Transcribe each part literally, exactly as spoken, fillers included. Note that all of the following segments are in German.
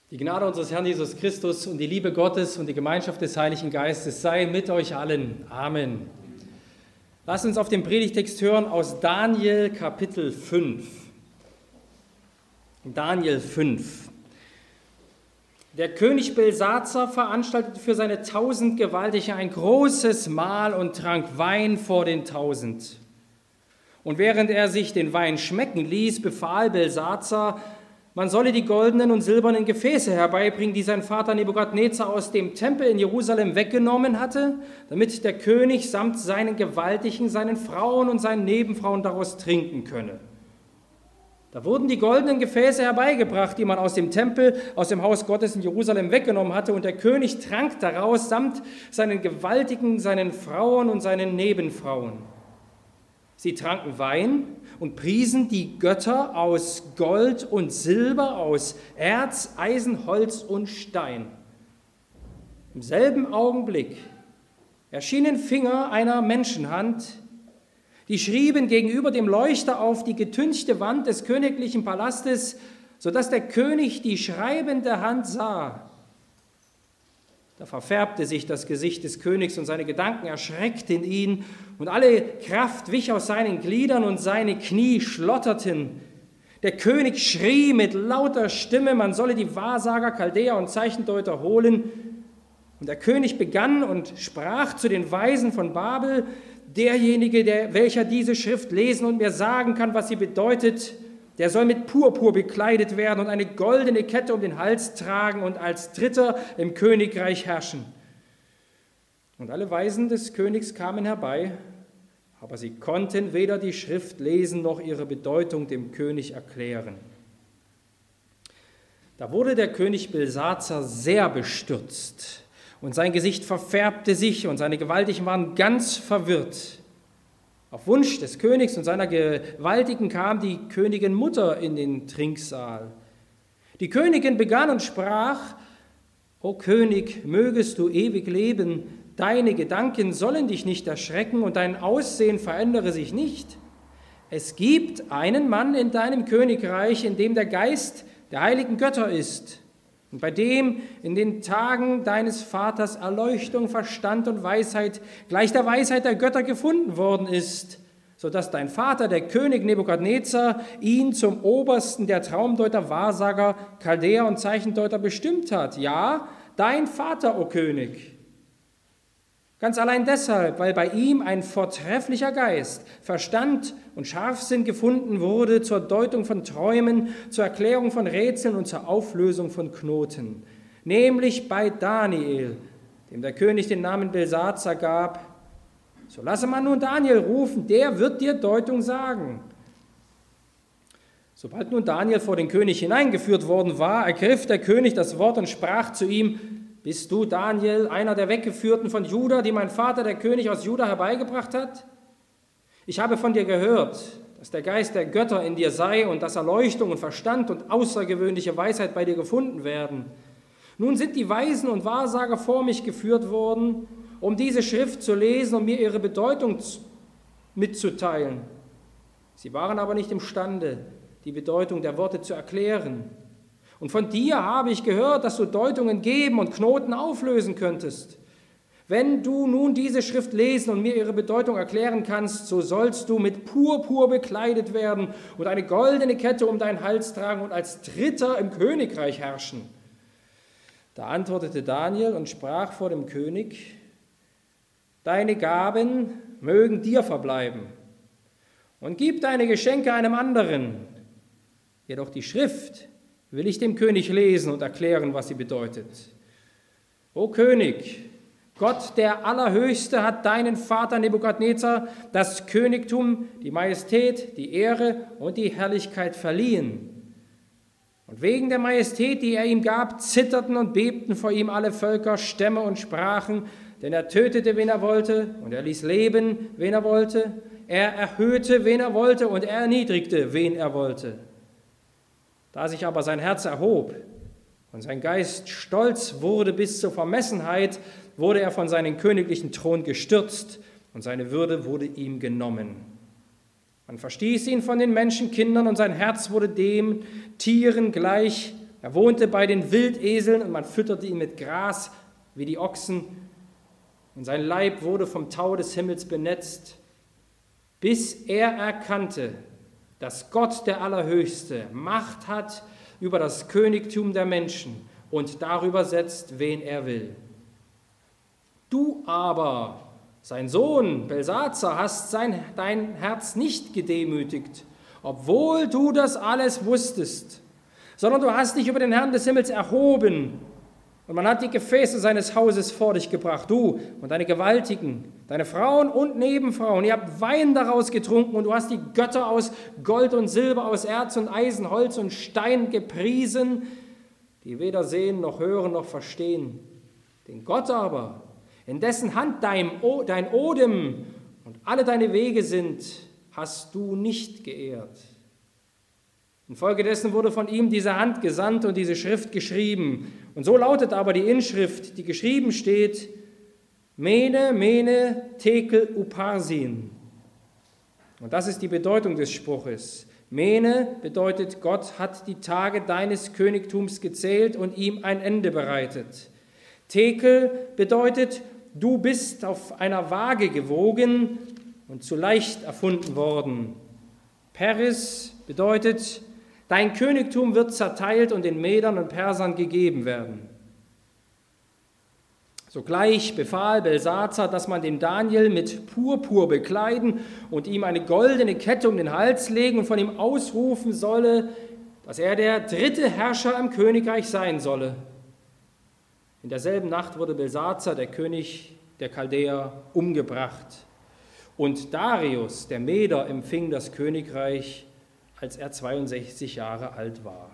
Die Gnade unseres Herrn Jesus Christus und die Liebe Gottes und die Gemeinschaft des Heiligen Geistes sei mit euch allen. Amen. Lasst uns auf den Predigtext hören aus Daniel Kapitel fünf. Daniel fünf. Der König Belsazar veranstaltete für seine tausend Gewaltige ein großes Mahl und trank Wein vor den tausend. Und während er sich den Wein schmecken ließ, befahl Belsazar, man solle die goldenen und silbernen Gefäße herbeibringen, die sein Vater Nebukadnezar aus dem Tempel in Jerusalem weggenommen hatte, damit der König samt seinen Gewaltigen, seinen Frauen und seinen Nebenfrauen daraus trinken könne. Da wurden die goldenen Gefäße herbeigebracht, die man aus dem Tempel, aus dem Haus Gottes in Jerusalem weggenommen hatte, und der König trank daraus samt seinen Gewaltigen, seinen Frauen und seinen Nebenfrauen. Sie tranken Wein und priesen die Götter aus Gold und Silber, aus Erz, Eisen, Holz und Stein. Im selben Augenblick erschienen Finger einer Menschenhand, die schrieben gegenüber dem Leuchter auf die getünchte Wand des königlichen Palastes, sodass der König die schreibende Hand sah. Da verfärbte sich das Gesicht des Königs und seine Gedanken erschreckten ihn und alle Kraft wich aus seinen Gliedern und seine Knie schlotterten. Der König schrie mit lauter Stimme, man solle die Wahrsager, Chaldäer und Zeichendeuter holen. Und der König begann und sprach zu den Weisen von Babel, derjenige, der, welcher diese Schrift lesen und mir sagen kann, was sie bedeutet, der soll mit Purpur bekleidet werden und eine goldene Kette um den Hals tragen und als Dritter im Königreich herrschen. Und alle Weisen des Königs kamen herbei, aber sie konnten weder die Schrift lesen noch ihre Bedeutung dem König erklären. Da wurde der König Belsazar sehr bestürzt und sein Gesicht verfärbte sich und seine Gewaltigen waren ganz verwirrt. Auf Wunsch des Königs und seiner Gewaltigen kam die Königin Mutter in den Trinksaal. Die Königin begann und sprach, O König, mögest du ewig leben, deine Gedanken sollen dich nicht erschrecken und dein Aussehen verändere sich nicht. Es gibt einen Mann in deinem Königreich, in dem der Geist der heiligen Götter ist und bei dem in den Tagen deines Vaters Erleuchtung, Verstand und Weisheit gleich der Weisheit der Götter gefunden worden ist, sodass dein Vater, der König Nebukadnezar, ihn zum Obersten der Traumdeuter, Wahrsager, Chaldäer und Zeichendeuter bestimmt hat. Ja, dein Vater, o König. Ganz allein deshalb, weil bei ihm ein vortrefflicher Geist, Verstand und Scharfsinn gefunden wurde zur Deutung von Träumen, zur Erklärung von Rätseln und zur Auflösung von Knoten. Nämlich bei Daniel, dem der König den Namen Belsazar gab. So lasse man nun Daniel rufen, der wird dir Deutung sagen. Sobald nun Daniel vor den König hineingeführt worden war, ergriff der König das Wort und sprach zu ihm, Bist du, Daniel, einer der Weggeführten von Juda, die mein Vater, der König aus Juda, herbeigebracht hat? Ich habe von dir gehört, dass der Geist der Götter in dir sei und dass Erleuchtung und Verstand und außergewöhnliche Weisheit bei dir gefunden werden. Nun sind die Weisen und Wahrsager vor mich geführt worden, um diese Schrift zu lesen und mir ihre Bedeutung mitzuteilen. Sie waren aber nicht imstande, die Bedeutung der Worte zu erklären. Und von dir habe ich gehört, dass du Deutungen geben und Knoten auflösen könntest. Wenn du nun diese Schrift lesen und mir ihre Bedeutung erklären kannst, so sollst du mit Purpur bekleidet werden und eine goldene Kette um deinen Hals tragen und als Dritter im Königreich herrschen. Da antwortete Daniel und sprach vor dem König, Deine Gaben mögen dir verbleiben und gib deine Geschenke einem anderen. Jedoch die Schrift will ich dem König lesen und erklären, was sie bedeutet. O König, Gott der Allerhöchste hat deinen Vater Nebukadnezar das Königtum, die Majestät, die Ehre und die Herrlichkeit verliehen. Und wegen der Majestät, die er ihm gab, zitterten und bebten vor ihm alle Völker, Stämme und Sprachen, denn er tötete, wen er wollte, und er ließ leben, wen er wollte. Er erhöhte, wen er wollte, und er erniedrigte, wen er wollte. Da sich aber sein Herz erhob und sein Geist stolz wurde bis zur Vermessenheit, wurde er von seinem königlichen Thron gestürzt und seine Würde wurde ihm genommen. Man verstieß ihn von den Menschenkindern und sein Herz wurde dem Tieren gleich Er wohnte bei den Wildeseln und man fütterte ihn mit Gras wie die Ochsen. Und sein Leib wurde vom Tau des Himmels benetzt, bis er erkannte, dass Gott der Allerhöchste Macht hat über das Königtum der Menschen und darüber setzt, wen er will. Du aber, sein Sohn Belsazar, hast sein, dein Herz nicht gedemütigt, obwohl du das alles wusstest, sondern du hast dich über den Herrn des Himmels erhoben und man hat die Gefäße seines Hauses vor dich gebracht, du und deine Gewaltigen, deine Frauen und Nebenfrauen, ihr habt Wein daraus getrunken und du hast die Götter aus Gold und Silber, aus Erz und Eisen, Holz und Stein gepriesen, die weder sehen noch hören noch verstehen. Den Gott aber, in dessen Hand dein, o, dein Odem und alle deine Wege sind, hast du nicht geehrt. Infolgedessen wurde von ihm diese Hand gesandt und diese Schrift geschrieben. Und so lautet aber die Inschrift, die geschrieben steht, Mene, Mene, Tekel, Upharsin. Und das ist die Bedeutung des Spruches. Mene bedeutet, Gott hat die Tage deines Königtums gezählt und ihm ein Ende bereitet. Tekel bedeutet, du bist auf einer Waage gewogen und zu leicht erfunden worden. Peris bedeutet, dein Königtum wird zerteilt und den Medern und Persern gegeben werden. Sogleich befahl Belsazar, dass man den Daniel mit Purpur bekleiden und ihm eine goldene Kette um den Hals legen und von ihm ausrufen solle, dass er der dritte Herrscher im Königreich sein solle. In derselben Nacht wurde Belsazar, der König der Chaldäer, umgebracht. Und Darius, der Meder, empfing das Königreich, als er zweiundsechzig Jahre alt war.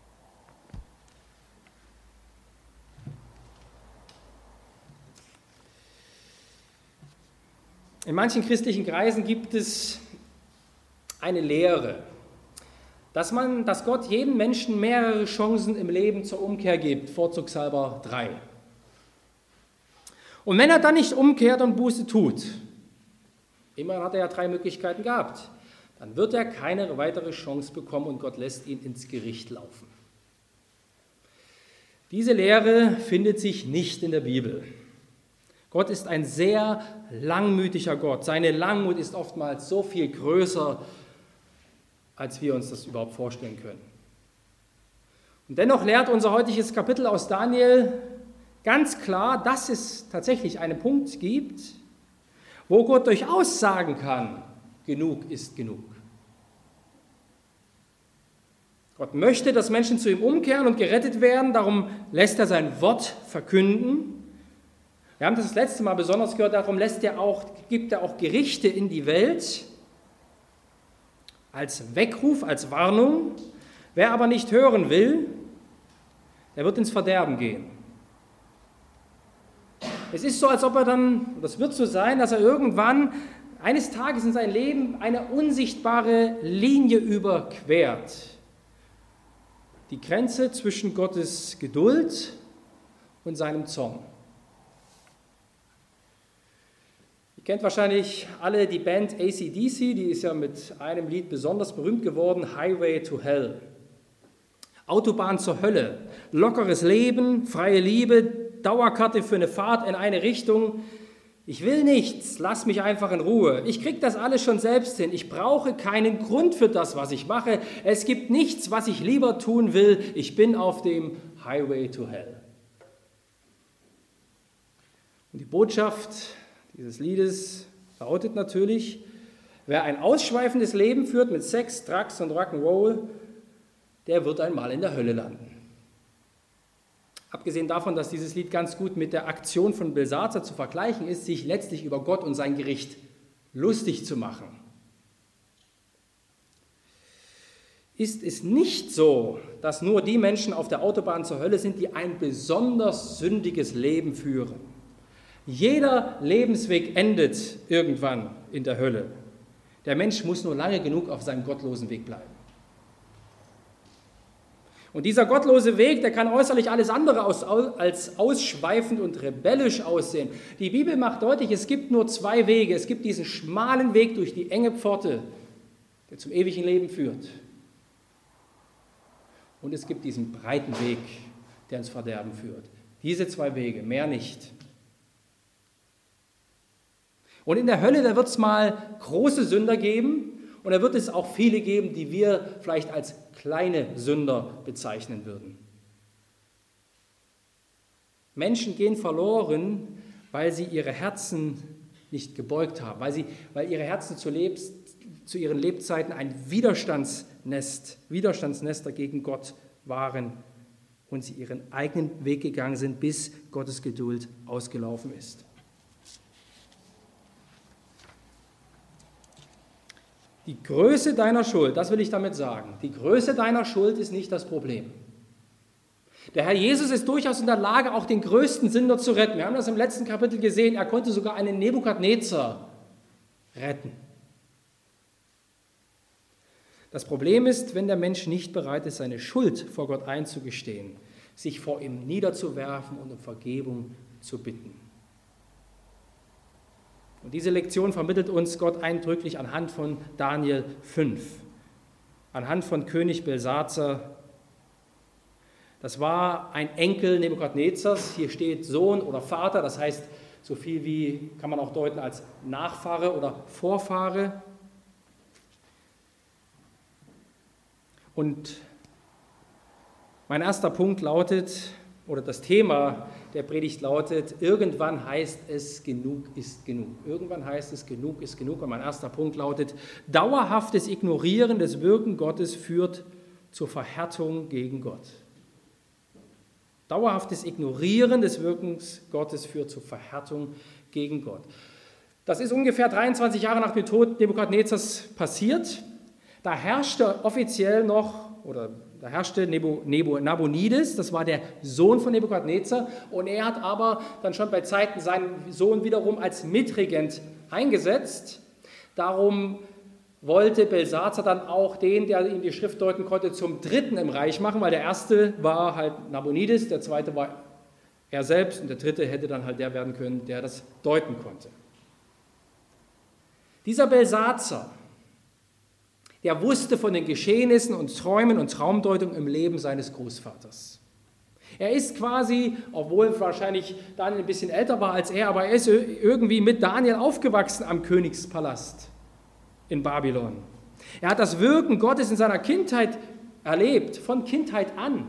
In manchen christlichen Kreisen gibt es eine Lehre, dass, man, dass Gott jedem Menschen mehrere Chancen im Leben zur Umkehr gibt, vorzugshalber drei. Und wenn er dann nicht umkehrt und Buße tut, immerhin hat er ja drei Möglichkeiten gehabt, dann wird er keine weitere Chance bekommen und Gott lässt ihn ins Gericht laufen. Diese Lehre findet sich nicht in der Bibel. Gott ist ein sehr langmütiger Gott. Seine Langmut ist oftmals so viel größer, als wir uns das überhaupt vorstellen können. Und dennoch lehrt unser heutiges Kapitel aus Daniel ganz klar, dass es tatsächlich einen Punkt gibt, wo Gott durchaus sagen kann, genug ist genug. Gott möchte, dass Menschen zu ihm umkehren und gerettet werden, darum lässt er sein Wort verkünden. Wir haben das, das letzte Mal besonders gehört, darum lässt er auch, gibt er auch Gerichte in die Welt als Weckruf, als Warnung. Wer aber nicht hören will, der wird ins Verderben gehen. Es ist so, als ob er dann, das wird so sein, dass er irgendwann eines Tages in sein Leben eine unsichtbare Linie überquert. Die Grenze zwischen Gottes Geduld und seinem Zorn. Ihr kennt wahrscheinlich alle die Band A C D C, die ist ja mit einem Lied besonders berühmt geworden, Highway to Hell. Autobahn zur Hölle, lockeres Leben, freie Liebe, Dauerkarte für eine Fahrt in eine Richtung. Ich will nichts, lass mich einfach in Ruhe. Ich kriege das alles schon selbst hin. Ich brauche keinen Grund für das, was ich mache. Es gibt nichts, was ich lieber tun will. Ich bin auf dem Highway to Hell. Und die Botschaft dieses Liedes lautet natürlich, wer ein ausschweifendes Leben führt mit Sex, Drugs und Rock'n'Roll, der wird einmal in der Hölle landen. Abgesehen davon, dass dieses Lied ganz gut mit der Aktion von Belsazar zu vergleichen ist, sich letztlich über Gott und sein Gericht lustig zu machen. Ist es nicht so, dass nur die Menschen auf der Autobahn zur Hölle sind, die ein besonders sündiges Leben führen? Jeder Lebensweg endet irgendwann in der Hölle. Der Mensch muss nur lange genug auf seinem gottlosen Weg bleiben. Und dieser gottlose Weg, der kann äußerlich alles andere als ausschweifend und rebellisch aussehen. Die Bibel macht deutlich, es gibt nur zwei Wege. Es gibt diesen schmalen Weg durch die enge Pforte, der zum ewigen Leben führt. und es gibt diesen breiten Weg, der ins Verderben führt. Diese zwei Wege, mehr nicht. Und in der Hölle, da wird es mal große Sünder geben und da wird es auch viele geben, die wir vielleicht als kleine Sünder bezeichnen würden. Menschen gehen verloren, weil sie ihre Herzen nicht gebeugt haben, weil, sie, weil ihre Herzen zu, Lebs, zu ihren Lebzeiten ein Widerstandsnest, Widerstandsnester gegen Gott waren und sie ihren eigenen Weg gegangen sind, bis Gottes Geduld ausgelaufen ist. Die Größe deiner Schuld, das will ich damit sagen, die Größe deiner Schuld ist nicht das Problem. Der Herr Jesus ist durchaus in der Lage, auch den größten Sünder zu retten. Wir haben das im letzten Kapitel gesehen, er konnte sogar einen Nebukadnezar retten. Das Problem ist, wenn der Mensch nicht bereit ist, seine Schuld vor Gott einzugestehen, sich vor ihm niederzuwerfen und um Vergebung zu bitten. Und diese Lektion vermittelt uns Gott eindrücklich anhand von Daniel fünf, anhand von König Belsazar. Das war ein Enkel Nebukadnezars, hier steht Sohn oder Vater, das heißt so viel wie, kann man auch deuten als Nachfahre oder Vorfahre. Und mein erster Punkt lautet, oder das Thema der Predigt lautet, irgendwann heißt es, genug ist genug. Irgendwann heißt es, genug ist genug. Und mein erster Punkt lautet, dauerhaftes Ignorieren des Wirken Gottes führt zur Verhärtung gegen Gott. Dauerhaftes Ignorieren des Wirkens Gottes führt zur Verhärtung gegen Gott. Das ist ungefähr dreiundzwanzig Jahre nach dem Tod Nebukadnezars passiert. Da herrschte offiziell noch, oder da herrschte Nebo, Nebo, Nabonides, das war der Sohn von Nebukadnezar, und er hat aber dann schon bei Zeiten seinen Sohn wiederum als Mitregent eingesetzt. Darum wollte Belsazar dann auch den, der ihm die Schrift deuten konnte, zum Dritten im Reich machen, weil der erste war halt Nabonides, der zweite war er selbst und der dritte hätte dann halt der werden können, der das deuten konnte. Dieser Belsazar, der wusste von den Geschehnissen und Träumen und Traumdeutungen im Leben seines Großvaters. Er ist quasi, obwohl wahrscheinlich Daniel ein bisschen älter war als er, aber er ist irgendwie mit Daniel aufgewachsen am Königspalast in Babylon. Er hat das Wirken Gottes in seiner Kindheit erlebt, von Kindheit an.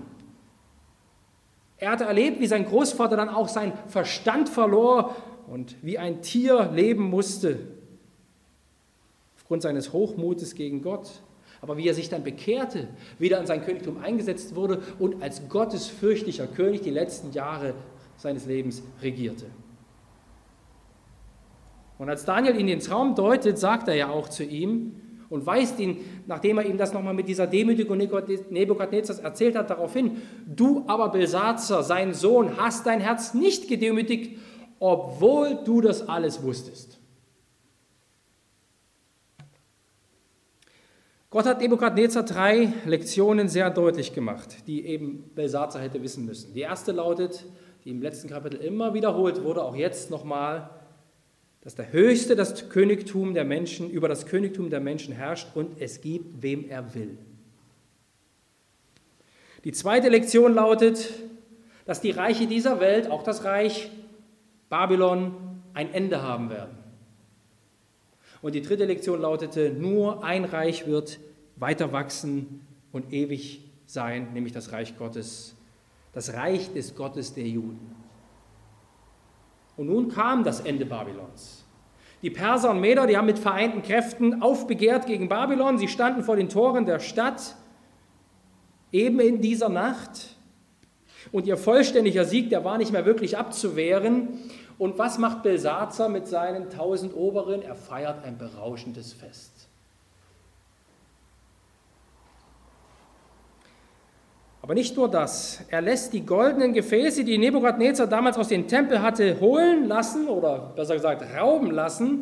Er hatte erlebt, wie sein Großvater dann auch seinen Verstand verlor und wie ein Tier leben musste, aufgrund seines Hochmutes gegen Gott. Aber wie er sich dann bekehrte, wieder in sein Königtum eingesetzt wurde und als gottesfürchterlicher König die letzten Jahre seines Lebens regierte. Und als Daniel ihn den Traum deutet, sagt er ja auch zu ihm und weist ihn, nachdem er ihm das nochmal mit dieser Demütigung Nebukadnezars erzählt hat, darauf hin: Du aber, Belsazar, sein Sohn, hast dein Herz nicht gedemütigt, obwohl du das alles wusstest. Gott hat Nebukadnezar drei Lektionen sehr deutlich gemacht, die eben Belsazar hätte wissen müssen. Die erste lautet, die im letzten Kapitel immer wiederholt wurde, auch jetzt nochmal, dass der Höchste das Königtum der Menschen, über das Königtum der Menschen herrscht und es gibt, wem er will. Die zweite Lektion lautet, dass die Reiche dieser Welt, auch das Reich Babylon, ein Ende haben werden. Und die dritte Lektion lautete, nur ein Reich wird weiter wachsen und ewig sein, nämlich das Reich Gottes, das Reich des Gottes der Juden. Und nun kam das Ende Babylons. Die Perser und Meder, die haben mit vereinten Kräften aufbegehrt gegen Babylon. Sie standen vor den Toren der Stadt, eben in dieser Nacht. Und ihr vollständiger Sieg, der war nicht mehr wirklich abzuwehren. Und was macht Belsazar mit seinen tausend Oberen? Er feiert ein berauschendes Fest. Aber nicht nur das. Er lässt die goldenen Gefäße, die Nebukadnezar damals aus dem Tempel hatte, holen lassen, oder besser gesagt rauben lassen.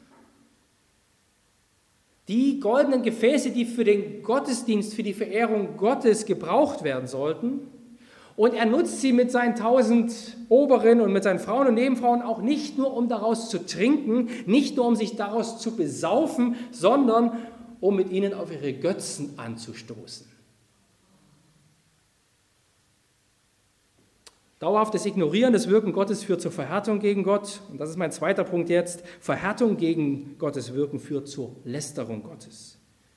Die goldenen Gefäße, die für den Gottesdienst, für die Verehrung Gottes gebraucht werden sollten. Und er nutzt sie mit seinen tausend Oberen und mit seinen Frauen und Nebenfrauen auch nicht nur, um daraus zu trinken, nicht nur, um sich daraus zu besaufen, sondern um mit ihnen auf ihre Götzen anzustoßen. Dauerhaftes Ignorieren des Wirken Gottes führt zur Verhärtung gegen Gott. Und das ist mein zweiter Punkt jetzt. Verhärtung gegen Gottes Wirken führt zur Lästerung Gottes.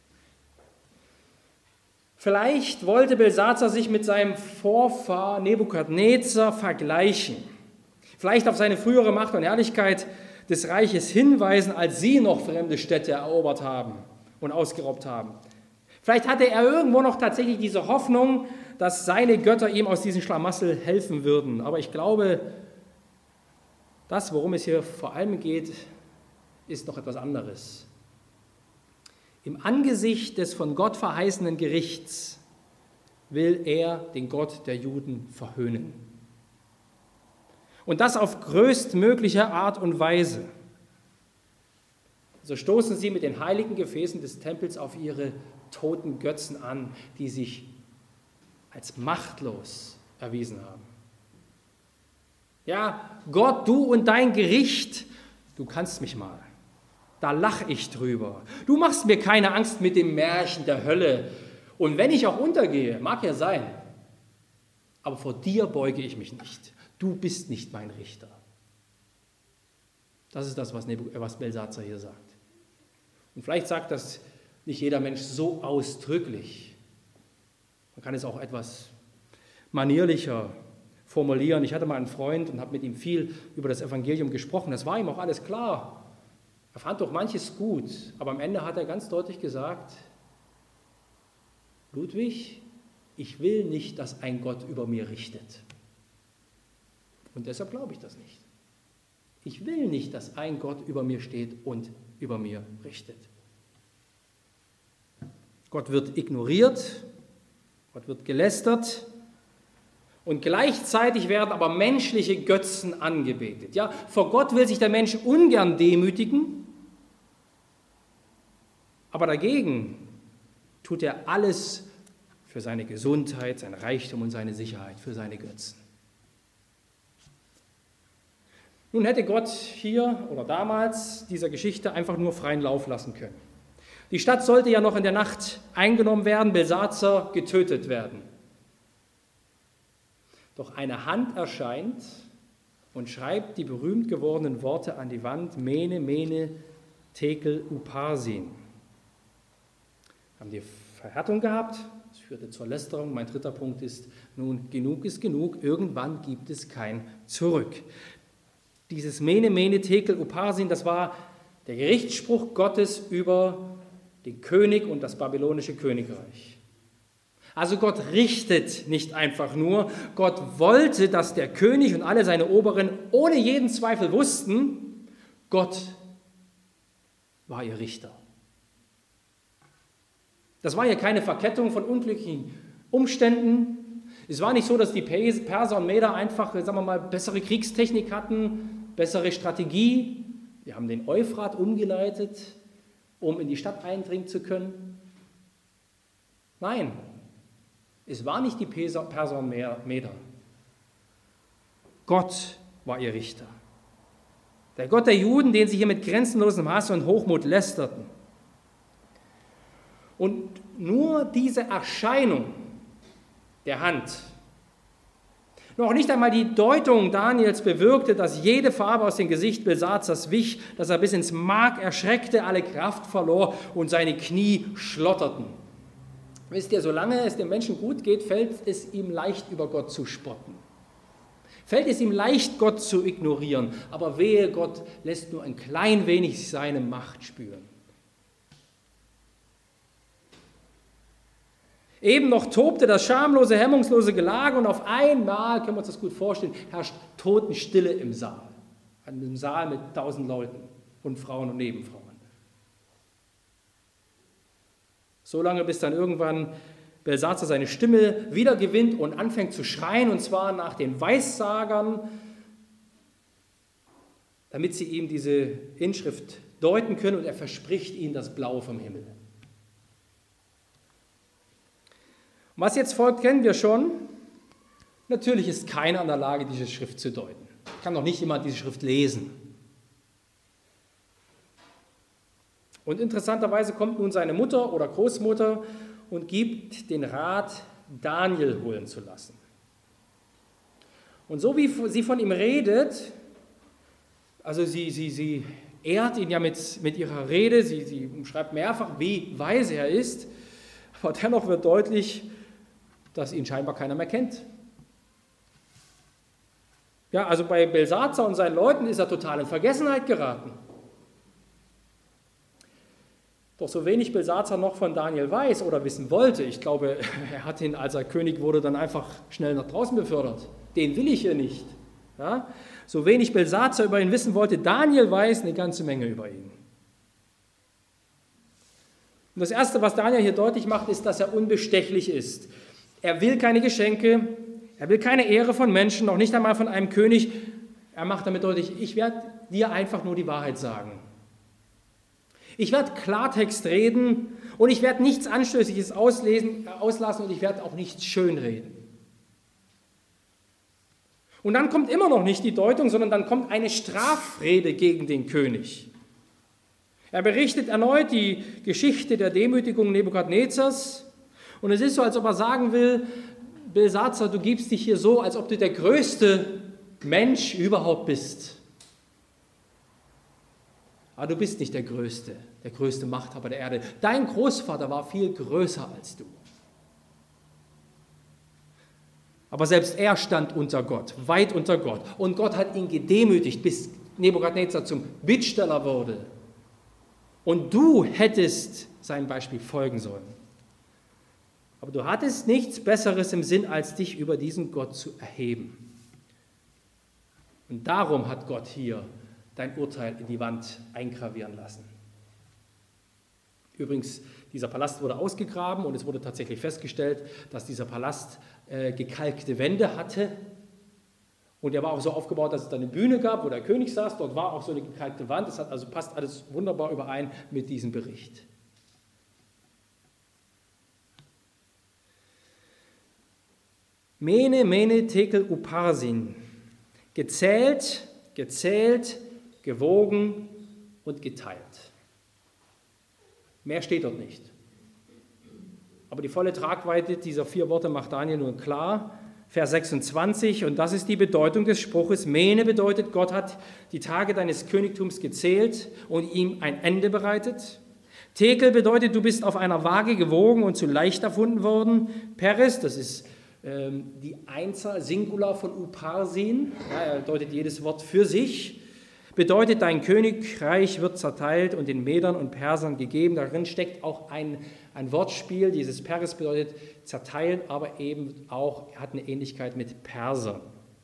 Vielleicht wollte Belsazar sich mit seinem Vorfahr Nebukadnezar vergleichen. Vielleicht auf seine frühere Macht und Herrlichkeit des Reiches hinweisen, als sie noch fremde Städte erobert haben und ausgeraubt haben. Vielleicht hatte er irgendwo noch tatsächlich diese Hoffnung, dass seine Götter ihm aus diesem Schlamassel helfen würden. Aber ich glaube, das, worum es hier vor allem geht, ist noch etwas anderes. Im Angesicht des von Gott verheißenen Gerichts will er den Gott der Juden verhöhnen. Und das auf größtmögliche Art und Weise. So stoßen sie mit den heiligen Gefäßen des Tempels auf ihre toten Götzen an, die sich als machtlos erwiesen haben. Ja, Gott, du und dein Gericht, du kannst mich mal. Da lache ich drüber. Du machst mir keine Angst mit dem Märchen der Hölle. Und wenn ich auch untergehe, mag ja sein, aber vor dir beuge ich mich nicht. Du bist nicht mein Richter. Das ist das, was, Nebuk- was Belsazar hier sagt. Und vielleicht sagt das nicht jeder Mensch so ausdrücklich. Man kann es auch etwas manierlicher formulieren. Ich hatte mal einen Freund und habe mit ihm viel über das Evangelium gesprochen. Das war ihm auch alles klar. Er fand doch manches gut, aber am Ende hat er ganz deutlich gesagt, Ludwig, ich will nicht, dass ein Gott über mir richtet. Und deshalb glaube ich das nicht. Ich will nicht, dass ein Gott über mir steht und über mir richtet. Gott wird ignoriert, Gott wird gelästert und gleichzeitig werden aber menschliche Götzen angebetet. Ja, vor Gott will sich der Mensch ungern demütigen, aber dagegen tut er alles für seine Gesundheit, sein Reichtum und seine Sicherheit, für seine Götzen. Nun hätte Gott hier oder damals dieser Geschichte einfach nur freien Lauf lassen können. Die Stadt sollte ja noch in der Nacht eingenommen werden, Belsazar getötet werden. Doch eine Hand erscheint und schreibt die berühmt gewordenen Worte an die Wand, Mene, Mene, Tekel, Upharsin. Haben die Verhärtung gehabt, das führte zur Lästerung. Mein dritter Punkt ist, nun, genug ist genug, irgendwann gibt es kein Zurück. Dieses Mene, Mene, Tekel, Upharsin, das war der Gerichtsspruch Gottes über den König und das babylonische Königreich. Also Gott richtet nicht einfach nur, Gott wollte, dass der König und alle seine Oberen ohne jeden Zweifel wussten, Gott war ihr Richter. Das war hier keine Verkettung von unglücklichen Umständen. Es war nicht so, dass die Perser und Meder einfach, sagen wir mal, bessere Kriegstechnik hatten, bessere Strategie. Wir haben den Euphrat umgeleitet, um in die Stadt eindringen zu können. Nein, es war nicht die Perser und Meder. Gott war ihr Richter. Der Gott der Juden, den sie hier mit grenzenlosem Hass und Hochmut lästerten. Und nur diese Erscheinung der Hand, noch nicht einmal die Deutung Daniels bewirkte, dass jede Farbe aus dem Gesicht Belsazars wich, dass er bis ins Mark erschreckte, alle Kraft verlor und seine Knie schlotterten. Wisst ihr, solange es dem Menschen gut geht, fällt es ihm leicht, über Gott zu spotten. Fällt es ihm leicht, Gott zu ignorieren. Aber wehe, Gott lässt nur ein klein wenig seine Macht spüren. Eben noch tobte das schamlose, hemmungslose Gelage und auf einmal, können wir uns das gut vorstellen, herrscht Totenstille im Saal. Einem Saal mit tausend Leuten und Frauen und Nebenfrauen. So lange, bis dann irgendwann Belsazar seine Stimme wieder gewinnt und anfängt zu schreien, und zwar nach den Weissagern, damit sie ihm diese Inschrift deuten können, und er verspricht ihnen das Blaue vom Himmel. Was jetzt folgt, kennen wir schon. Natürlich ist keiner in der Lage, diese Schrift zu deuten. Kann doch nicht jemand diese Schrift lesen. Und interessanterweise kommt nun seine Mutter oder Großmutter und gibt den Rat, Daniel holen zu lassen. Und so wie sie von ihm redet, also sie, sie, sie ehrt ihn ja mit, mit ihrer Rede, sie, sie umschreibt mehrfach, wie weise er ist, aber dennoch wird deutlich, dass ihn scheinbar keiner mehr kennt. Ja, also bei Belsazar und seinen Leuten ist er total in Vergessenheit geraten. Doch so wenig Belsazar noch von Daniel weiß oder wissen wollte, ich glaube, er hat ihn, als er König wurde, dann einfach schnell nach draußen befördert. Den will ich hier nicht. Ja? So wenig Belsazar über ihn wissen wollte, Daniel weiß eine ganze Menge über ihn. Und das Erste, was Daniel hier deutlich macht, ist, dass er unbestechlich ist. Er will keine Geschenke, er will keine Ehre von Menschen, noch nicht einmal von einem König. Er macht damit deutlich, ich werde dir einfach nur die Wahrheit sagen. Ich werde Klartext reden und ich werde nichts Anstößiges auslesen, auslassen und ich werde auch nichts schönreden. Und dann kommt immer noch nicht die Deutung, sondern dann kommt eine Strafrede gegen den König. Er berichtet erneut die Geschichte der Demütigung Nebukadnezars und es ist so, als ob er sagen will, Belsazar, du gibst dich hier so, als ob du der größte Mensch überhaupt bist. Aber du bist nicht der Größte, der größte Machthaber der Erde. Dein Großvater war viel größer als du. Aber selbst er stand unter Gott, weit unter Gott. Und Gott hat ihn gedemütigt, bis Nebukadnezar zum Bittsteller wurde. Und du hättest sein Beispiel folgen sollen. Aber du hattest nichts Besseres im Sinn, als dich über diesen Gott zu erheben. Und darum hat Gott hier dein Urteil in die Wand eingravieren lassen. Übrigens, dieser Palast wurde ausgegraben und es wurde tatsächlich festgestellt, dass dieser Palast äh, gekalkte Wände hatte. Und er war auch so aufgebaut, dass es da eine Bühne gab, wo der König saß. Dort war auch so eine gekalkte Wand. Das hat also passt alles wunderbar überein mit diesem Bericht. Mene, Mene, Tekel, Upharsin. Gezählt, gezählt, gewogen und geteilt. Mehr steht dort nicht. Aber die volle Tragweite dieser vier Worte macht Daniel nun klar. Vers sechsundzwanzig, und das ist die Bedeutung des Spruches. Mene bedeutet, Gott hat die Tage deines Königtums gezählt und ihm ein Ende bereitet. Tekel bedeutet, du bist auf einer Waage gewogen und zu leicht erfunden worden. Peres, das ist ähm, die Einzahl, Singular von Upharsin, ja, er deutet jedes Wort für sich. Bedeutet, dein Königreich wird zerteilt und den Medern und Persern gegeben. Darin steckt auch ein, ein Wortspiel. Dieses Peres bedeutet zerteilen, aber eben auch hat eine Ähnlichkeit mit Persern.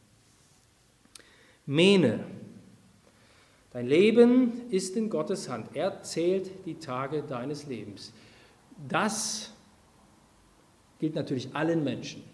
Mene. Dein Leben ist in Gottes Hand. Er zählt die Tage deines Lebens. Das gilt natürlich allen Menschen.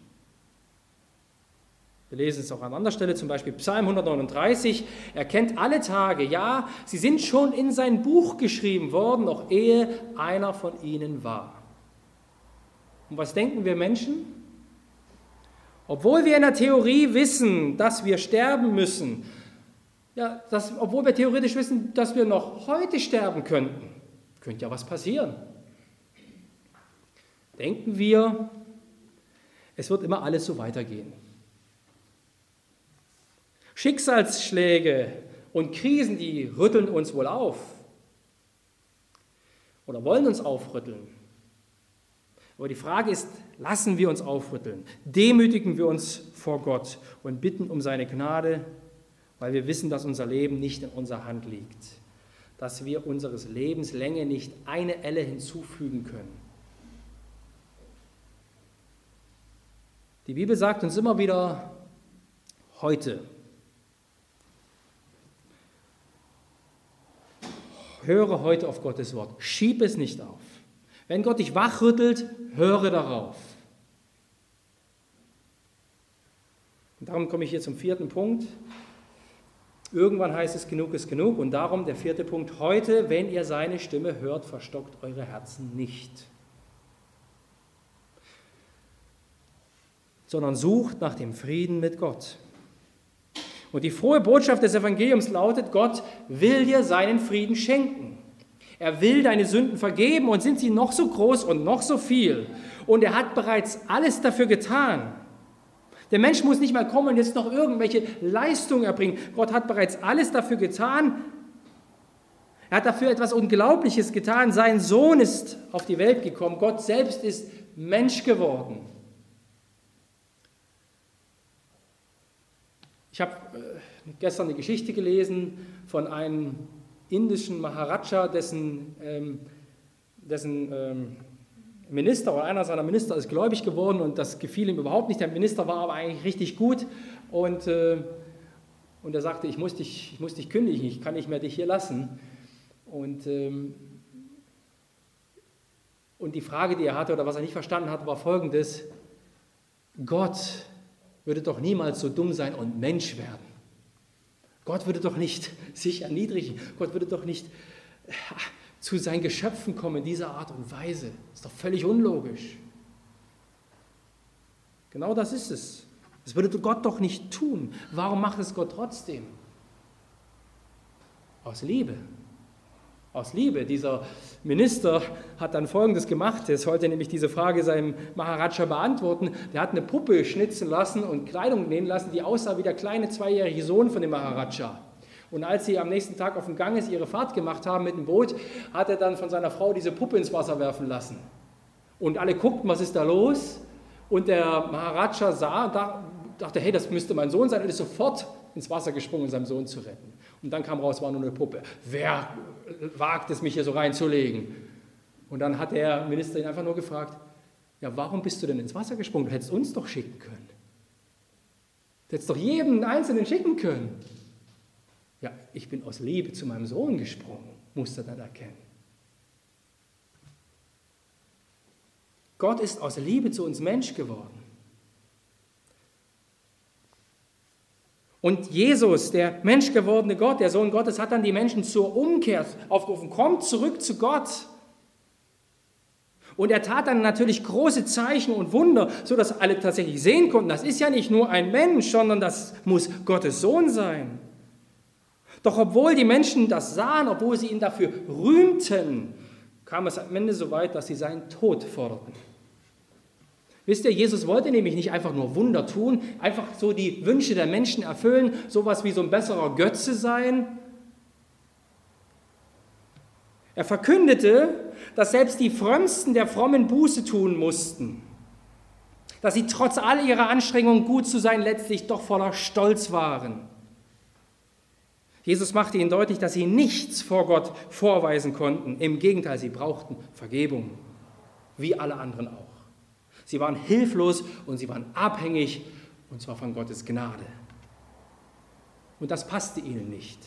Wir lesen es auch an anderer Stelle, zum Beispiel Psalm hundertneununddreißig. Er kennt alle Tage, ja, sie sind schon in sein Buch geschrieben worden, noch ehe einer von ihnen war. Und was denken wir Menschen? Obwohl wir in der Theorie wissen, dass wir sterben müssen, ja, dass, obwohl wir theoretisch wissen, dass wir noch heute sterben könnten, könnte ja was passieren. Denken wir, es wird immer alles so weitergehen. Schicksalsschläge und Krisen, die rütteln uns wohl auf oder wollen uns aufrütteln. Aber die Frage ist, lassen wir uns aufrütteln, demütigen wir uns vor Gott und bitten um seine Gnade, weil wir wissen, dass unser Leben nicht in unserer Hand liegt, dass wir unseres Lebens Länge nicht eine Elle hinzufügen können. Die Bibel sagt uns immer wieder, heute. Höre heute auf Gottes Wort. Schieb es nicht auf. Wenn Gott dich wachrüttelt, höre darauf. Und darum komme ich hier zum vierten Punkt. Irgendwann heißt es, genug ist genug. Und darum der vierte Punkt. Heute, wenn ihr seine Stimme hört, verstockt eure Herzen nicht. Sondern sucht nach dem Frieden mit Gott. Und die frohe Botschaft des Evangeliums lautet, Gott will dir seinen Frieden schenken. Er will deine Sünden vergeben und sind sie noch so groß und noch so viel. Und er hat bereits alles dafür getan. Der Mensch muss nicht mal kommen und jetzt noch irgendwelche Leistungen erbringen. Gott hat bereits alles dafür getan. Er hat dafür etwas Unglaubliches getan. Sein Sohn ist auf die Welt gekommen. Gott selbst ist Mensch geworden. Ich habe äh, gestern eine Geschichte gelesen von einem indischen Maharaja, dessen, ähm, dessen ähm, Minister oder einer seiner Minister ist gläubig geworden und das gefiel ihm überhaupt nicht. Der Minister war aber eigentlich richtig gut und, äh, und er sagte, ich muss, dich, ich muss dich kündigen, ich kann nicht mehr dich hier lassen. Und, ähm, und die Frage, die er hatte oder was er nicht verstanden hat, war folgendes: Gott würde doch niemals so dumm sein und Mensch werden. Gott würde doch nicht sich erniedrigen, Gott würde doch nicht zu seinen Geschöpfen kommen in dieser Art und Weise. Das ist doch völlig unlogisch. Genau das ist es. Das würde Gott doch nicht tun. Warum macht es Gott trotzdem? Aus Liebe. Aus Liebe. Dieser Minister hat dann Folgendes gemacht. Er sollte nämlich diese Frage seinem Maharaja beantworten. Der hat eine Puppe schnitzen lassen und Kleidung nähen lassen, die aussah wie der kleine zweijährige Sohn von dem Maharaja. Und als sie am nächsten Tag auf dem Ganges ihre Fahrt gemacht haben mit dem Boot, hat er dann von seiner Frau diese Puppe ins Wasser werfen lassen. Und alle guckten, was ist da los? Und der Maharaja sah und dachte, hey, das müsste mein Sohn sein, und ist sofort ins Wasser gesprungen, um seinen Sohn zu retten. Und dann kam raus, war nur eine Puppe. Wer wagt es, mich hier so reinzulegen? Und dann hat der Minister ihn einfach nur gefragt, ja, warum bist du denn ins Wasser gesprungen? Du hättest uns doch schicken können. Du hättest doch jeden Einzelnen schicken können. Ja, ich bin aus Liebe zu meinem Sohn gesprungen, musste er dann erkennen. Gott ist aus Liebe zu uns Mensch geworden. Und Jesus, der menschgewordene Gott, der Sohn Gottes, hat dann die Menschen zur Umkehr aufgerufen. Kommt zurück zu Gott. Und er tat dann natürlich große Zeichen und Wunder, sodass alle tatsächlich sehen konnten, das ist ja nicht nur ein Mensch, sondern das muss Gottes Sohn sein. Doch obwohl die Menschen das sahen, obwohl sie ihn dafür rühmten, kam es am Ende so weit, dass sie seinen Tod forderten. Wisst ihr, Jesus wollte nämlich nicht einfach nur Wunder tun, einfach so die Wünsche der Menschen erfüllen, sowas wie so ein besserer Götze sein. Er verkündete, dass selbst die Frömmsten der frommen Buße tun mussten, dass sie trotz all ihrer Anstrengungen, gut zu sein, letztlich doch voller Stolz waren. Jesus machte ihnen deutlich, dass sie nichts vor Gott vorweisen konnten. Im Gegenteil, sie brauchten Vergebung, wie alle anderen auch. Sie waren hilflos und sie waren abhängig, und zwar von Gottes Gnade. Und das passte ihnen nicht.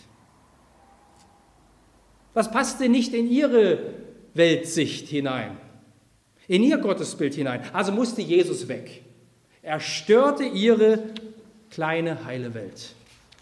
Das passte nicht in ihre Weltsicht hinein, in ihr Gottesbild hinein. Also musste Jesus weg. Er störte ihre kleine, heile Welt.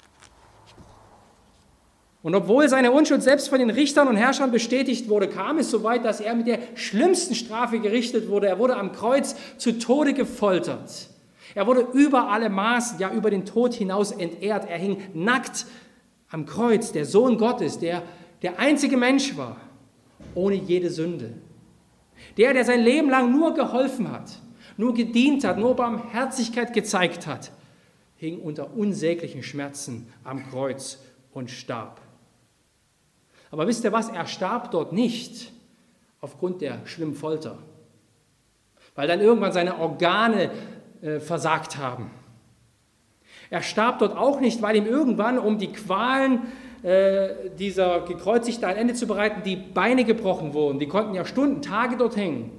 Und obwohl seine Unschuld selbst von den Richtern und Herrschern bestätigt wurde, kam es so weit, dass er mit der schlimmsten Strafe gerichtet wurde. Er wurde am Kreuz zu Tode gefoltert. Er wurde über alle Maßen, ja über den Tod hinaus entehrt. Er hing nackt am Kreuz, der Sohn Gottes, der der einzige Mensch war, ohne jede Sünde. Der, der sein Leben lang nur geholfen hat, nur gedient hat, nur Barmherzigkeit gezeigt hat, hing unter unsäglichen Schmerzen am Kreuz und starb. Aber wisst ihr was? Er starb dort nicht aufgrund der schlimmen Folter, weil dann irgendwann seine Organe äh, versagt haben. Er starb dort auch nicht, weil ihm irgendwann, um die Qualen äh, dieser Gekreuzigten ein Ende zu bereiten, die Beine gebrochen wurden. Die konnten ja Stunden, Tage dort hängen.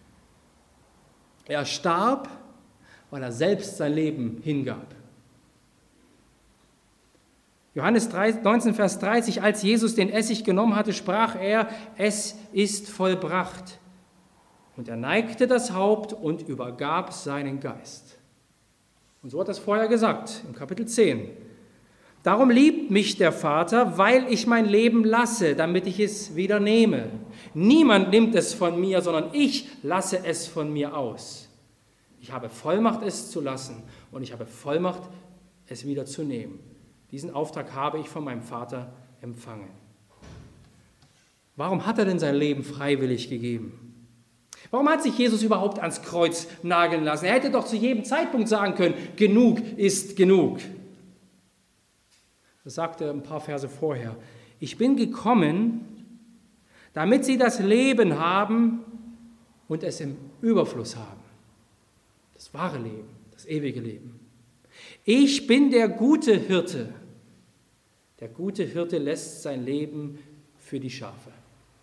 Er starb, weil er selbst sein Leben hingab. Johannes neunzehn, Vers dreißig, als Jesus den Essig genommen hatte, sprach er, es ist vollbracht. Und er neigte das Haupt und übergab seinen Geist. Und so hat er es vorher gesagt, im Kapitel zehn. Darum liebt mich der Vater, weil ich mein Leben lasse, damit ich es wieder nehme. Niemand nimmt es von mir, sondern ich lasse es von mir aus. Ich habe Vollmacht, es zu lassen, und ich habe Vollmacht, es wieder zu nehmen. Diesen Auftrag habe ich von meinem Vater empfangen. Warum hat er denn sein Leben freiwillig gegeben? Warum hat sich Jesus überhaupt ans Kreuz nageln lassen? Er hätte doch zu jedem Zeitpunkt sagen können, genug ist genug. Das sagte er ein paar Verse vorher. Ich bin gekommen, damit sie das Leben haben und es im Überfluss haben. Das wahre Leben, das ewige Leben. Ich bin der gute Hirte. Der gute Hirte lässt sein Leben für die Schafe.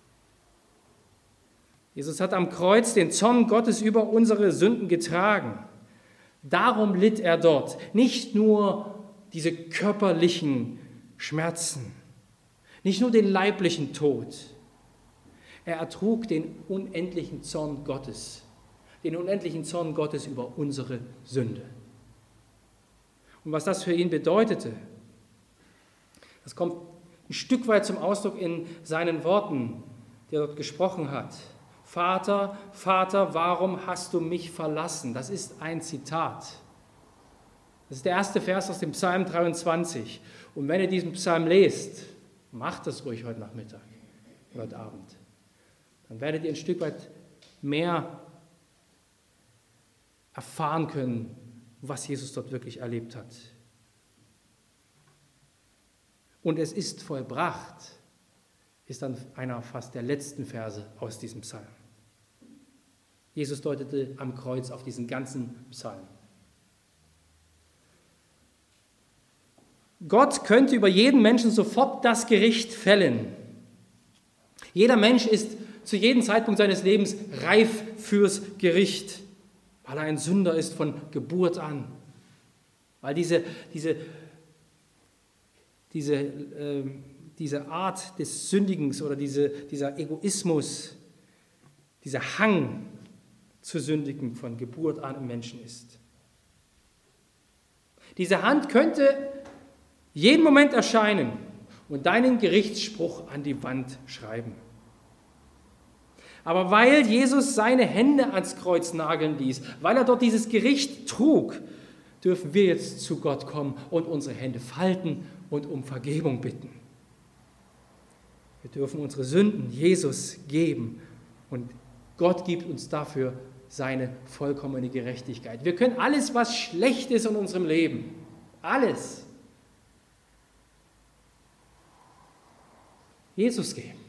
Jesus hat am Kreuz den Zorn Gottes über unsere Sünden getragen. Darum litt er dort. Nicht nur diese körperlichen Schmerzen, nicht nur den leiblichen Tod. Er ertrug den unendlichen Zorn Gottes, den unendlichen Zorn Gottes über unsere Sünde. Und was das für ihn bedeutete, das kommt ein Stück weit zum Ausdruck in seinen Worten, die er dort gesprochen hat. Vater, Vater, warum hast du mich verlassen? Das ist ein Zitat. Das ist der erste Vers aus dem Psalm dreiundzwanzig. Und wenn ihr diesen Psalm lest, macht das ruhig heute Nachmittag oder heute Abend, dann werdet ihr ein Stück weit mehr erfahren können, was Jesus dort wirklich erlebt hat. Und es ist vollbracht, ist dann einer fast der letzten Verse aus diesem Psalm. Jesus deutete am Kreuz auf diesen ganzen Psalm. Gott könnte über jeden Menschen sofort das Gericht fällen. Jeder Mensch ist zu jedem Zeitpunkt seines Lebens reif fürs Gericht, weil er ein Sünder ist von Geburt an. Weil diese, diese, diese, äh, diese Art des Sündigens oder diese, dieser Egoismus, dieser Hang zu sündigen von Geburt an im Menschen ist. Diese Hand könnte jeden Moment erscheinen und deinen Gerichtsspruch an die Wand schreiben. Aber weil Jesus seine Hände ans Kreuz nageln ließ, weil er dort dieses Gericht trug, dürfen wir jetzt zu Gott kommen und unsere Hände falten und um Vergebung bitten. Wir dürfen unsere Sünden Jesus geben und Gott gibt uns dafür seine vollkommene Gerechtigkeit. Wir können alles, was schlecht ist in unserem Leben, alles, Jesus geben.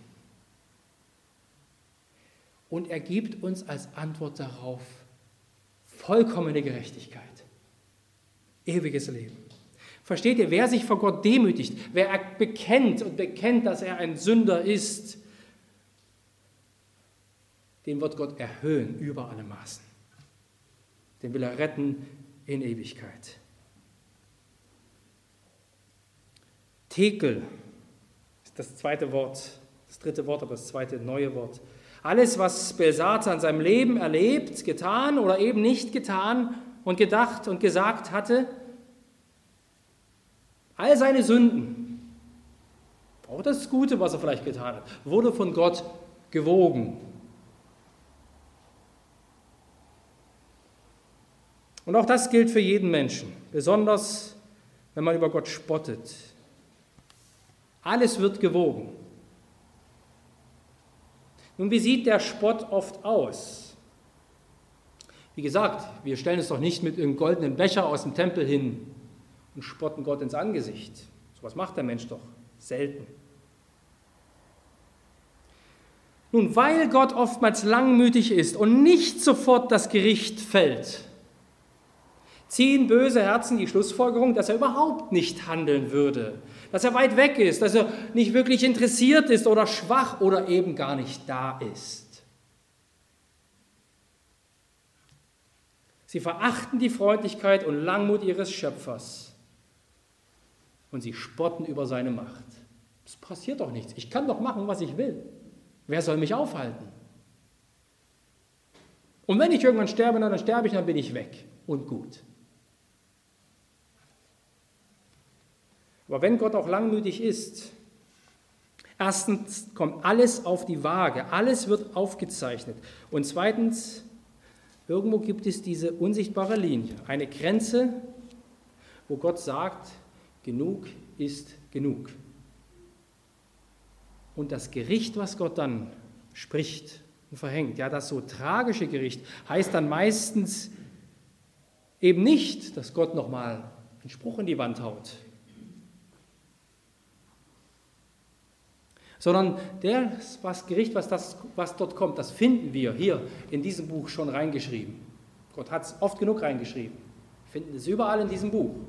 Und er gibt uns als Antwort darauf vollkommene Gerechtigkeit, ewiges Leben. Versteht ihr, wer sich vor Gott demütigt, wer bekennt und bekennt, dass er ein Sünder ist, den wird Gott erhöhen über alle Maßen. Den will er retten in Ewigkeit. Tekel ist das zweite Wort, das dritte Wort, aber das zweite neue Wort. Alles, was Belsazar in seinem Leben erlebt, getan oder eben nicht getan und gedacht und gesagt hatte, all seine Sünden, auch das Gute, was er vielleicht getan hat, wurde von Gott gewogen. Und auch das gilt für jeden Menschen, besonders wenn man über Gott spottet. Alles wird gewogen. Nun, wie sieht der Spott oft aus? Wie gesagt, wir stellen uns doch nicht mit einem goldenen Becher aus dem Tempel hin und spotten Gott ins Angesicht. So was macht der Mensch doch selten. Nun, weil Gott oftmals langmütig ist und nicht sofort das Gericht fällt, ziehen böse Herzen die Schlussfolgerung, dass er überhaupt nicht handeln würde, dass er weit weg ist, dass er nicht wirklich interessiert ist oder schwach oder eben gar nicht da ist. Sie verachten die Freundlichkeit und Langmut ihres Schöpfers und sie spotten über seine Macht. Es passiert doch nichts, ich kann doch machen, was ich will. Wer soll mich aufhalten? Und wenn ich irgendwann sterbe, dann sterbe ich, dann bin ich weg und gut. Aber wenn Gott auch langmütig ist, erstens kommt alles auf die Waage, alles wird aufgezeichnet. Und zweitens, irgendwo gibt es diese unsichtbare Linie, eine Grenze, wo Gott sagt, genug ist genug. Und das Gericht, was Gott dann spricht, und verhängt. Ja, das so tragische Gericht heißt dann meistens eben nicht, dass Gott nochmal einen Spruch in die Wand haut, sondern das was Gericht, was, das, was dort kommt, das finden wir hier in diesem Buch schon reingeschrieben. Gott hat es oft genug reingeschrieben. Wir finden es überall in diesem Buch.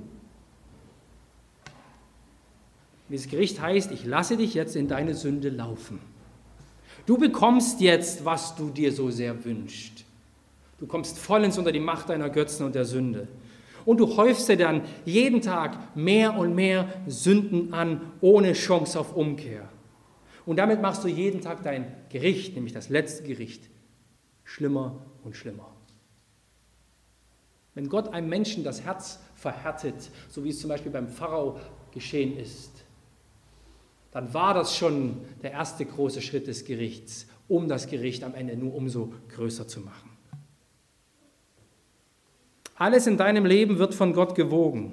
Dieses Gericht heißt, ich lasse dich jetzt in deine Sünde laufen. Du bekommst jetzt, was du dir so sehr wünschst. Du kommst vollends unter die Macht deiner Götzen und der Sünde. Und du häufst dir dann jeden Tag mehr und mehr Sünden an, ohne Chance auf Umkehr. Und damit machst du jeden Tag dein Gericht, nämlich das letzte Gericht, schlimmer und schlimmer. Wenn Gott einem Menschen das Herz verhärtet, so wie es zum Beispiel beim Pharao geschehen ist, dann war das schon der erste große Schritt des Gerichts, um das Gericht am Ende nur umso größer zu machen. Alles in deinem Leben wird von Gott gewogen.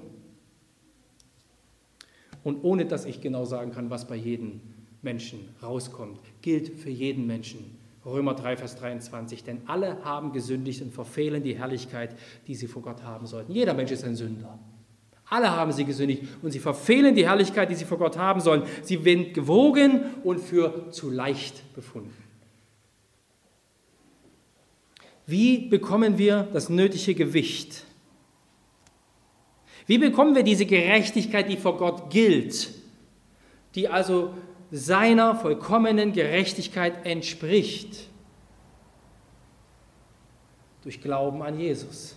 Und ohne dass ich genau sagen kann, was bei jedem Menschen rauskommt, gilt für jeden Menschen. Römer drei, Vers dreiundzwanzig, denn alle haben gesündigt und verfehlen die Herrlichkeit, die sie vor Gott haben sollten. Jeder Mensch ist ein Sünder. Alle haben sie gesündigt und sie verfehlen die Herrlichkeit, die sie vor Gott haben sollen. Sie werden gewogen und für zu leicht befunden. Wie bekommen wir das nötige Gewicht? Wie bekommen wir diese Gerechtigkeit, die vor Gott gilt, die also seiner vollkommenen Gerechtigkeit entspricht? Durch Glauben an Jesus.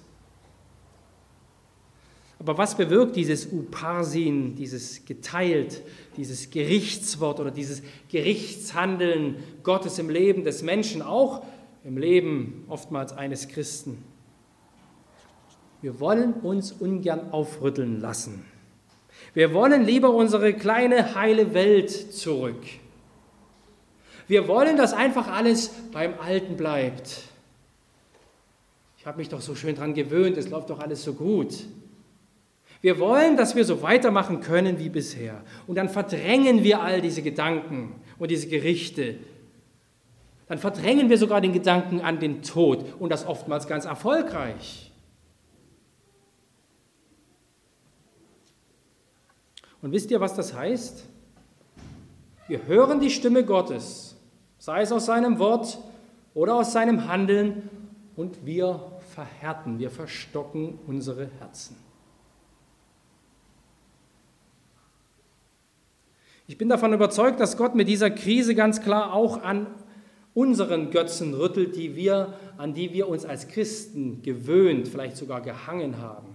Aber was bewirkt dieses Uparsin, dieses geteilt, dieses Gerichtswort oder dieses Gerichtshandeln Gottes im Leben des Menschen, auch im Leben oftmals eines Christen? Wir wollen uns ungern aufrütteln lassen. Wir wollen lieber unsere kleine, heile Welt zurück. Wir wollen, dass einfach alles beim Alten bleibt. Ich habe mich doch so schön dran gewöhnt, es läuft doch alles so gut. Wir wollen, dass wir so weitermachen können wie bisher. Und dann verdrängen wir all diese Gedanken und diese Gerichte. Dann verdrängen wir sogar den Gedanken an den Tod und das oftmals ganz erfolgreich. Und wisst ihr, was das heißt? Wir hören die Stimme Gottes, sei es aus seinem Wort oder aus seinem Handeln, und wir verhärten, wir verstocken unsere Herzen. Ich bin davon überzeugt, dass Gott mit dieser Krise ganz klar auch an unseren Götzen rüttelt, die wir, an die wir uns als Christen gewöhnt, vielleicht sogar gehangen haben.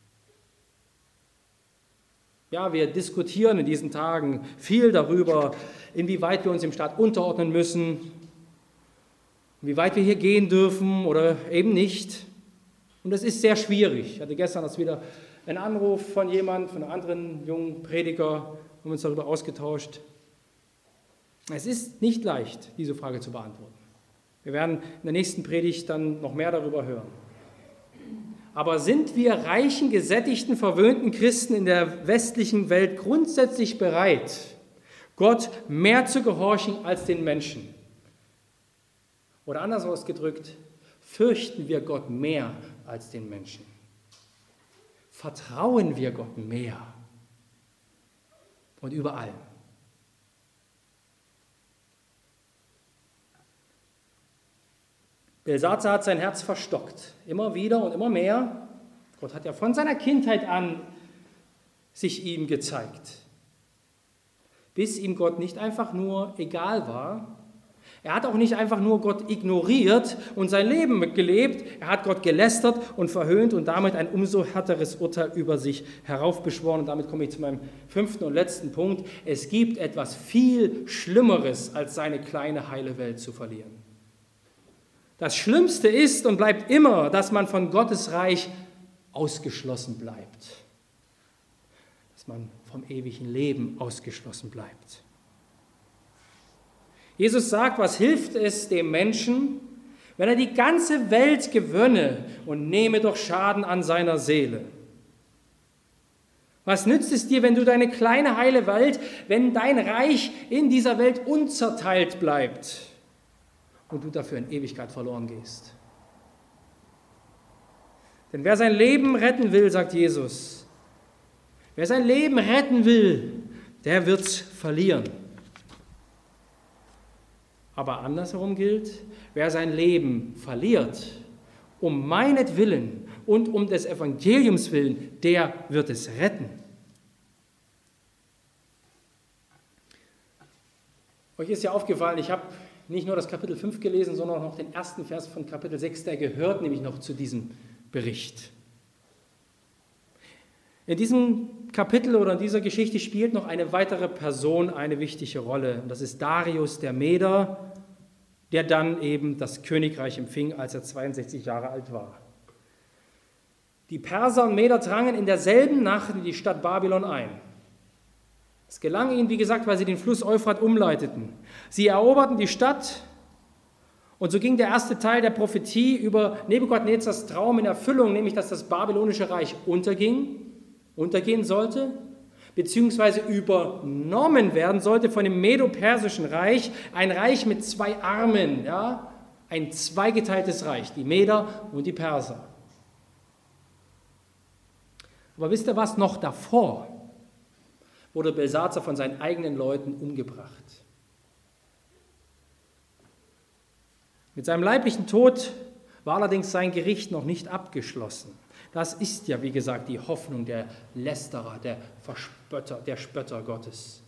Ja, wir diskutieren in diesen Tagen viel darüber, inwieweit wir uns dem Staat unterordnen müssen, wie weit wir hier gehen dürfen oder eben nicht. Und das ist sehr schwierig. Ich hatte gestern erst wieder einen Anruf von jemandem, von einem anderen jungen Prediger, haben uns darüber ausgetauscht. Es ist nicht leicht, diese Frage zu beantworten. Wir werden in der nächsten Predigt dann noch mehr darüber hören. Aber sind wir reichen, gesättigten, verwöhnten Christen in der westlichen Welt grundsätzlich bereit, Gott mehr zu gehorchen als den Menschen? Oder anders ausgedrückt, fürchten wir Gott mehr als den Menschen? Vertrauen wir Gott mehr? Und überall. Belsazar hat sein Herz verstockt, immer wieder und immer mehr. Gott hat ja von seiner Kindheit an sich ihm gezeigt, bis ihm Gott nicht einfach nur egal war. Er hat auch nicht einfach nur Gott ignoriert und sein Leben gelebt, er hat Gott gelästert und verhöhnt und damit ein umso härteres Urteil über sich heraufbeschworen. Und damit komme ich zu meinem fünften und letzten Punkt. Es gibt etwas viel Schlimmeres, als seine kleine heile Welt zu verlieren. Das Schlimmste ist und bleibt immer, dass man von Gottes Reich ausgeschlossen bleibt. Dass man vom ewigen Leben ausgeschlossen bleibt. Jesus sagt, was hilft es dem Menschen, wenn er die ganze Welt gewönne und nehme doch Schaden an seiner Seele? Was nützt es dir, wenn du deine kleine heile Welt, wenn dein Reich in dieser Welt unzerteilt bleibt und du dafür in Ewigkeit verloren gehst. Denn wer sein Leben retten will, sagt Jesus, wer sein Leben retten will, der wird es verlieren. Aber andersherum gilt, wer sein Leben verliert, um meinetwillen und um des Evangeliums willen, der wird es retten. Euch ist ja aufgefallen, ich habe nicht nur das Kapitel fünf gelesen, sondern auch noch den ersten Vers von Kapitel sechs, der gehört nämlich noch zu diesem Bericht. In diesem Kapitel oder in dieser Geschichte spielt noch eine weitere Person eine wichtige Rolle. Und das ist Darius der Meder, der dann eben das Königreich empfing, als er zweiundsechzig Jahre alt war. Die Perser und Meder drangen in derselben Nacht in die Stadt Babylon ein. Es gelang ihnen, wie gesagt, weil sie den Fluss Euphrat umleiteten. Sie eroberten die Stadt und so ging der erste Teil der Prophetie über Nebukadnezars Traum in Erfüllung, nämlich dass das babylonische Reich unterging, untergehen sollte, beziehungsweise übernommen werden sollte von dem Medo-Persischen Reich, ein Reich mit zwei Armen, ja, ein zweigeteiltes Reich, die Meder und die Perser. Aber wisst ihr was, noch davor wurde Belsazar von seinen eigenen Leuten umgebracht. Mit seinem leiblichen Tod war allerdings sein Gericht noch nicht abgeschlossen. Das ist ja, wie gesagt, die Hoffnung der Lästerer, der Verspötter, der Spötter Gottes.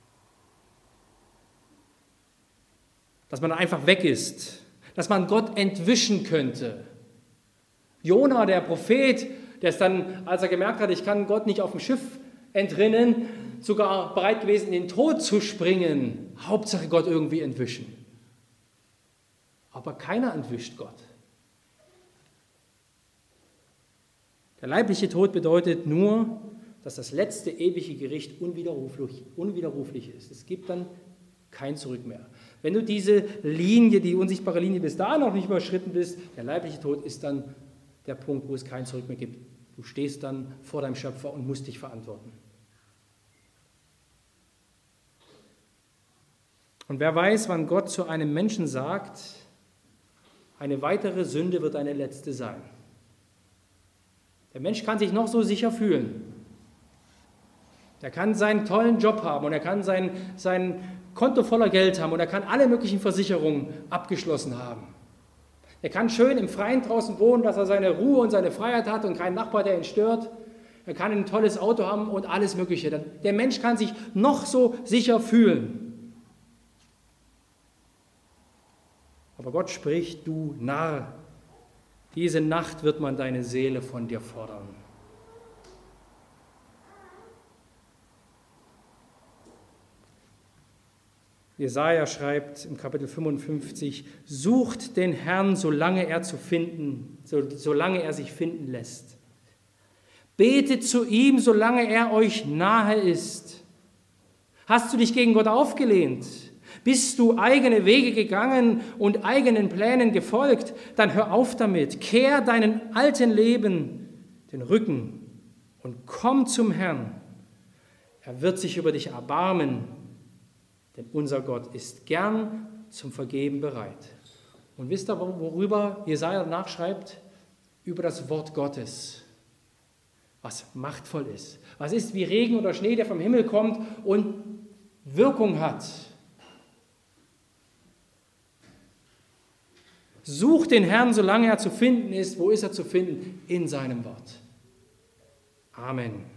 Dass man einfach weg ist, dass man Gott entwischen könnte. Jona, der Prophet, der ist dann, als er gemerkt hat, ich kann Gott nicht auf dem Schiff entrinnen, sogar bereit gewesen, in den Tod zu springen. Hauptsache Gott irgendwie entwischen. Aber keiner entwischt Gott. Der leibliche Tod bedeutet nur, dass das letzte ewige Gericht unwiderruflich, unwiderruflich ist. Es gibt dann kein Zurück mehr. Wenn du diese Linie, die unsichtbare Linie bis dahin noch nicht überschritten bist, der leibliche Tod ist dann der Punkt, wo es kein Zurück mehr gibt. Du stehst dann vor deinem Schöpfer und musst dich verantworten. Und wer weiß, wann Gott zu einem Menschen sagt, eine weitere Sünde wird eine letzte sein. Der Mensch kann sich noch so sicher fühlen. Er kann seinen tollen Job haben und er kann sein, sein Konto voller Geld haben und er kann alle möglichen Versicherungen abgeschlossen haben. Er kann schön im Freien draußen wohnen, dass er seine Ruhe und seine Freiheit hat und keinen Nachbar, der ihn stört. Er kann ein tolles Auto haben und alles Mögliche. Der Mensch kann sich noch so sicher fühlen. Aber Gott spricht, du Narr, diese Nacht wird man deine Seele von dir fordern. Jesaja schreibt im Kapitel fünfundfünfzig, sucht den Herrn, solange er zu finden, so, solange er sich finden lässt. Betet zu ihm, solange er euch nahe ist. Hast du dich gegen Gott aufgelehnt? Bist du eigene Wege gegangen und eigenen Plänen gefolgt? Dann hör auf damit. Kehr deinen alten Leben den Rücken und komm zum Herrn. Er wird sich über dich erbarmen, denn unser Gott ist gern zum Vergeben bereit. Und wisst ihr, worüber Jesaja nachschreibt? Über das Wort Gottes, was machtvoll ist. Was ist wie Regen oder Schnee, der vom Himmel kommt und Wirkung hat. Such den Herrn, solange er zu finden ist. Wo ist er zu finden? In seinem Wort. Amen.